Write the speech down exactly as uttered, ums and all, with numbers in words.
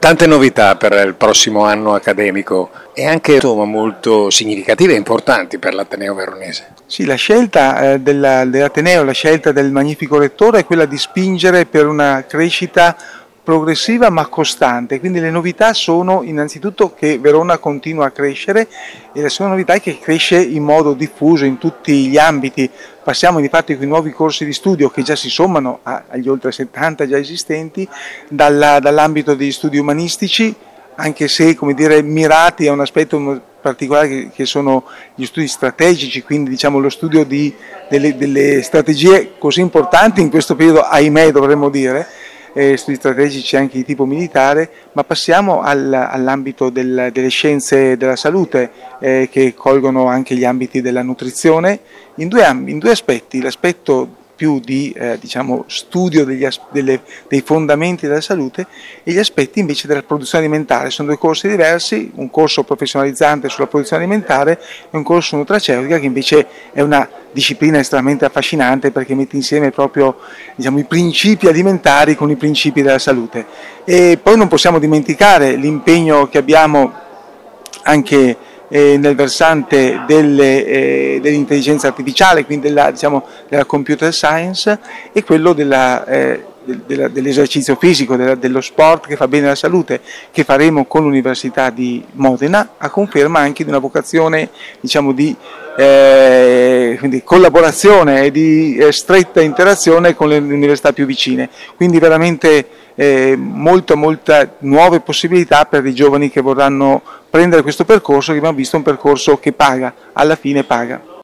Tante novità per il prossimo anno accademico e anche insomma, molto significative e importanti per l'Ateneo Veronese. Sì, la scelta eh, della, dell'Ateneo, la scelta del magnifico rettore è quella di spingere per una crescita progressiva ma costante, quindi le novità sono innanzitutto che Verona continua a crescere e la seconda novità è che cresce in modo diffuso in tutti gli ambiti. Passiamo infatti con i nuovi corsi di studio che già si sommano agli oltre settanta già esistenti, dalla, dall'ambito degli studi umanistici, anche se come dire, mirati a un aspetto particolare che, che sono gli studi strategici, quindi diciamo lo studio di, delle, delle strategie così importanti in questo periodo, ahimè dovremmo dire, Eh, studi strategici anche di tipo militare, ma passiamo al, all'ambito del, delle scienze della salute eh, che colgono anche gli ambiti della nutrizione in due, in due aspetti, l'aspetto più di eh, diciamo, studio degli, delle, dei fondamenti della salute e gli aspetti invece della produzione alimentare. Sono due corsi diversi, un corso professionalizzante sulla produzione alimentare e un corso nutraceutica che invece è una disciplina estremamente affascinante perché mette insieme proprio diciamo, i principi alimentari con i principi della salute. E poi non possiamo dimenticare l'impegno che abbiamo anche eh, nel versante delle, eh, dell'intelligenza artificiale, quindi della, diciamo, della computer science e quello della, eh, della, dell'esercizio fisico, della, dello sport che fa bene alla salute, che faremo con l'Università di Modena, a conferma anche di una vocazione diciamo, di Eh, quindi collaborazione e di eh, stretta interazione con le università più vicine, quindi veramente eh, molta molta nuove possibilità per i giovani che vorranno prendere questo percorso che abbiamo visto un percorso che paga, alla fine paga.